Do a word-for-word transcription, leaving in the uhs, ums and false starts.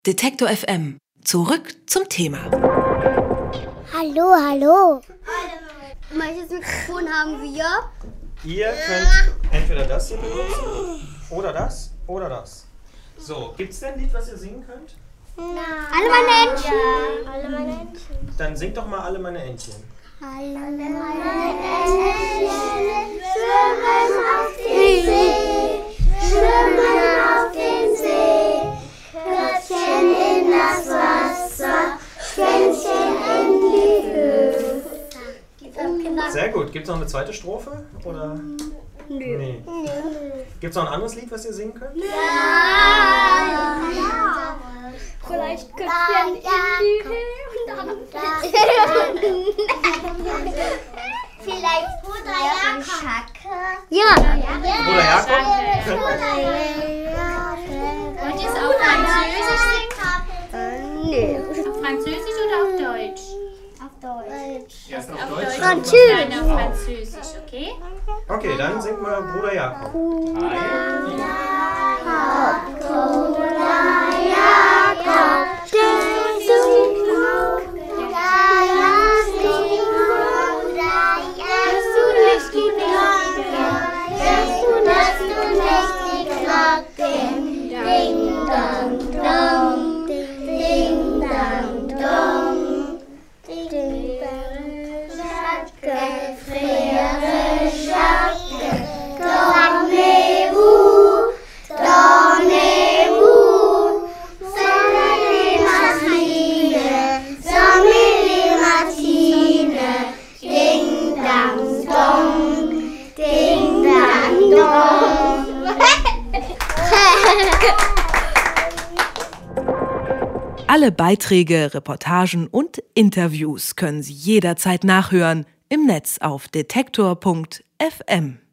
Detektor F M. Zurück zum Thema. Hallo, hallo. Welches Mikrofon haben wir? Ihr könnt entweder das hier benutzen, oder das, oder das. So, gibt's denn ein Lied, was ihr singen könnt? Alle meine Entchen. Ja, alle meine Entchen. Dann singt doch mal alle meine Entchen. Alle meine Entchen schwimmen auf dem See, schwimmen auf dem See. Köpfchen in das Wasser, Schwänzchen in die Höhe. Sehr gut. Gibt's noch eine zweite Strophe? Oder? Nö. Nee. Gibt's noch ein anderes Lied, was ihr singen könnt? Ja. Vielleicht Köpfchen in die Höhe und dann Vielleicht Bruder Jakob. Ja. Bruder Jakob? Könnt Wollt ihr es auf Französisch singen? Nö. Auf Französisch oder auf Deutsch? Auf Deutsch. Erst auf Auf Deutsch. Deutsch. Französisch. Nein, auf Französisch, okay? Okay, dann singt mal Bruder Jakob. Alle Beiträge, Reportagen und Interviews können Sie jederzeit nachhören im Netz auf detektor punkt f m.